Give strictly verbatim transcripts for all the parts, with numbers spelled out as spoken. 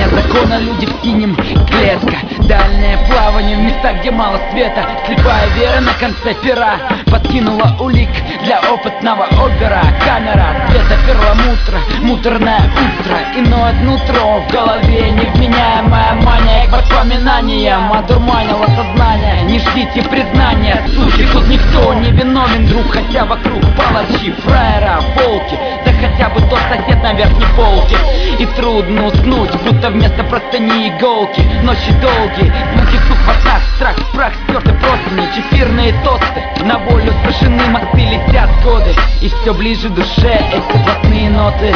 закона, люди в синем, клетка. Дальнее плавание в местах, где мало света. Слепая вера на конце пера подкинула улик для опытного опера. Камера света перламутра, муторное утро. Иное нутро в голове, невменяемая мания к воспоминаниям одурманила сознание. Не ждите признания, суки, тут никто не виновен, друг. Хотя вокруг палачи, фраера, волки, да хотя бы тот сосед на верхней полке. И трудно уснуть, будто вместо простыни иголки. Ночи долгие, звуки стук в окнах, страх, прах, стерты простыни, чефирные тосты. На волю сошены мосты, летят годы, и все ближе душе эти блатные ноты.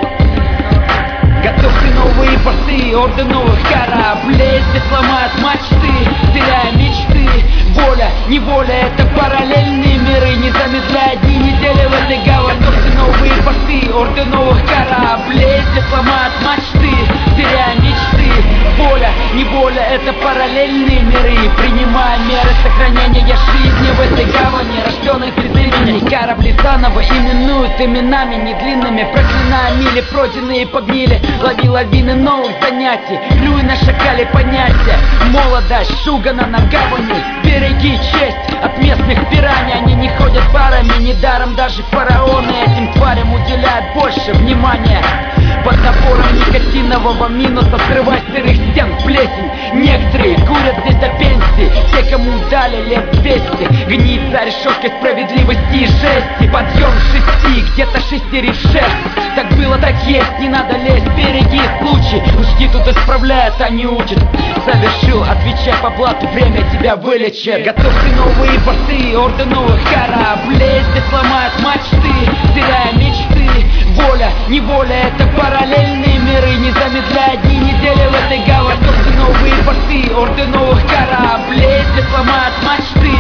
Готовьте новые порты, орды новых кораблей. Здесь ломают мачты, теряя мечты. Воля, неволя, это параллельные миры. Не замедляя дни, недели в этой гавани. Готовьте новые порты, орды новых кораблей. Здесь ломают мачты, теряя мечты. Воля, неволя, это параллельные миры. Принимая меры сохранения жизни в этой гавани, рожденной без имени. Корабли заново именуют именами недлинными, проклиная мили, пройденные погнили. Лови лавины новых занятий, плюй на шакале понятия. Молодость шугана на гавани, береги честь от местных пираний. Они не ходят парами, недаром даже фараоны этим тварям уделяют больше внимания. Под напором никотинового минуса срывай сырых стен плесень. Некоторые курят здесь до пенсии, те, кому дали лет двести. Гнит за решеткой справедливости и жести. Подъем шести, где-то шестерит шерсть. Так было, так есть, не надо лезть, береги случай. Ушки тут исправляют, а не учат. Совершил, отвечай по блату, время тебя вылечит. Готовьте новые порты, орды новых кораблей. Здесь ломают мачты, теряя мечты. Воля, неволя, это параллельные миры. Не замедляя дни, недели в этой гавани. Готовьте новые порты, орды новых кораблей. Здесь ломают мачты,